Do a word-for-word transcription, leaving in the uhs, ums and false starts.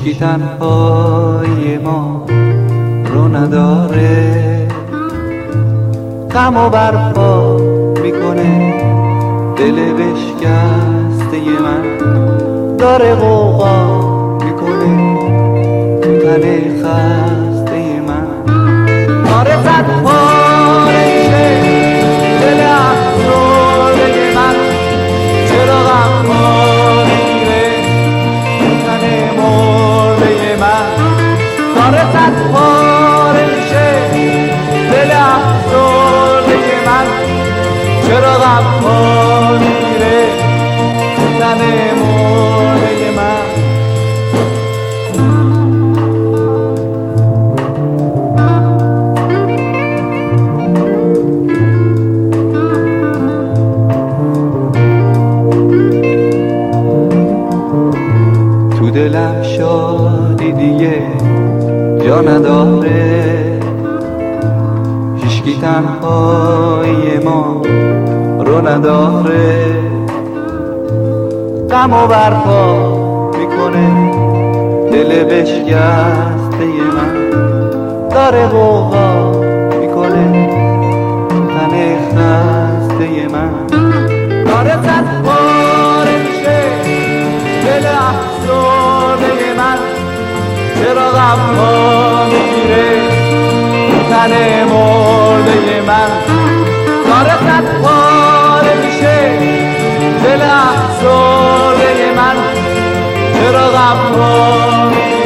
هیچکی تنهای ما رو نداره، غم و برپا میکنه دل بشکسته من، داره غوغا میکنه تو تن خسته من، داره صد پاره میشه دل افسرده من، چرا غم میره تو تن مرده من، داره صد پاره میشه دل افسرده من، چرا غم میره تو تن مرده من. تو دلم شادی دیگه جا نداره، هیچکی تنهای ما رو نداره، غم و برپا میکنه دل بشکسته من، داره غوغا میکنه تن خسته من، داره صد پاره میشه دل افسرده من، چرا غم میگیره تن مرده من، داره صد پاره میشه دل افسرده من، چرا غم